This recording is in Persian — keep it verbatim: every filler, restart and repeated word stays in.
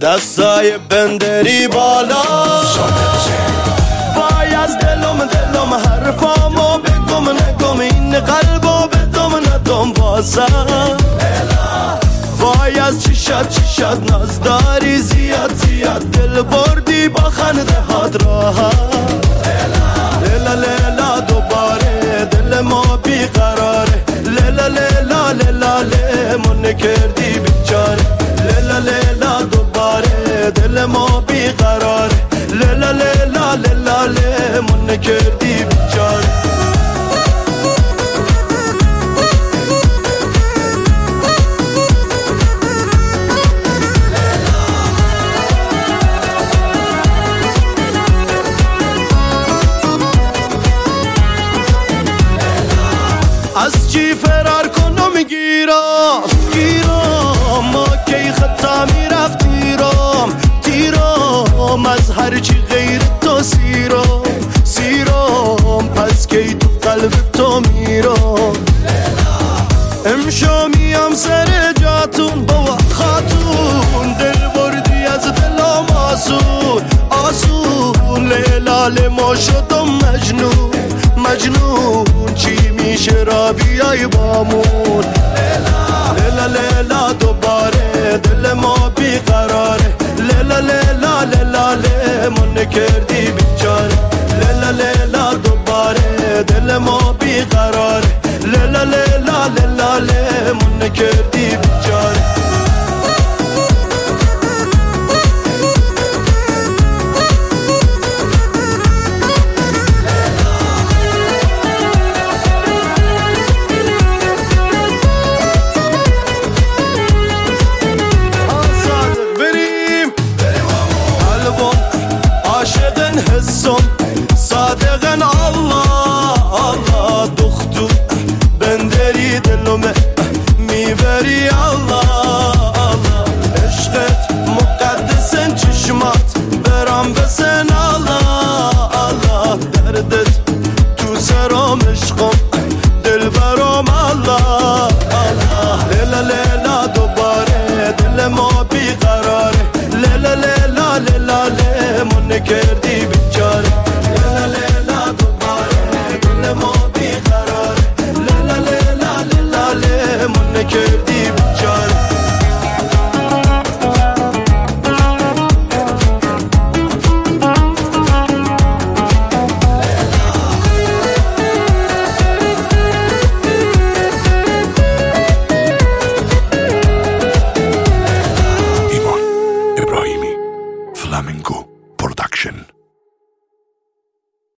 دستای بندری بالا وای از دلم دلم حرفامو بگم نگم این قلبو بدم ندم واسم وای از چشات چشات ناز داری زیاد زیاد دل بردی با خنده هات راحت لیلا لیلا دوباره دل ما بیقراره لیلا لیلا لیلا لیمون کردی بیچاره لیلا لیلا دوباره دل ما بیقراره لیلا لیلا لیلا لیمون کردی بیچاره از چی فرار کنم گیرم گیرم ما کی خطا میرفت تیرم تیرم از هر چی غیر تو سیرم سیرم پس کی تو قلب تو میرم امشو میام سر جاتون بابا خاتون دل بردی از دلم آسون آسون لیلا لیما شدم مجنون مجنون چی میشه را بیای بامون لیلا لیلا دوباره دل ما بیقراره لیلا لیلا لیلا لیمون کردی بیچاره لیلا لیلا دوباره دل ما بیقراره لیلا لیلا لیلا لیمون کردی بیچاره صادقن Allah Allah دختو بندری دلومه میبری Allah Allah عشقت مقدسن چشمات برام بسن Allah Allah دردت تو سرام عشقم دل برام Allah Allah لیلا لیلا دوباره دل ما بیقراره لیلا لیلا لیلا لیمون کردی بیچاره لیلا لیلا دوباره دل ما بیقراره لیلا لیلا لیلا لیمون کردی بیچاره ایمان ابراهیمی فلامنکو پروداکشن.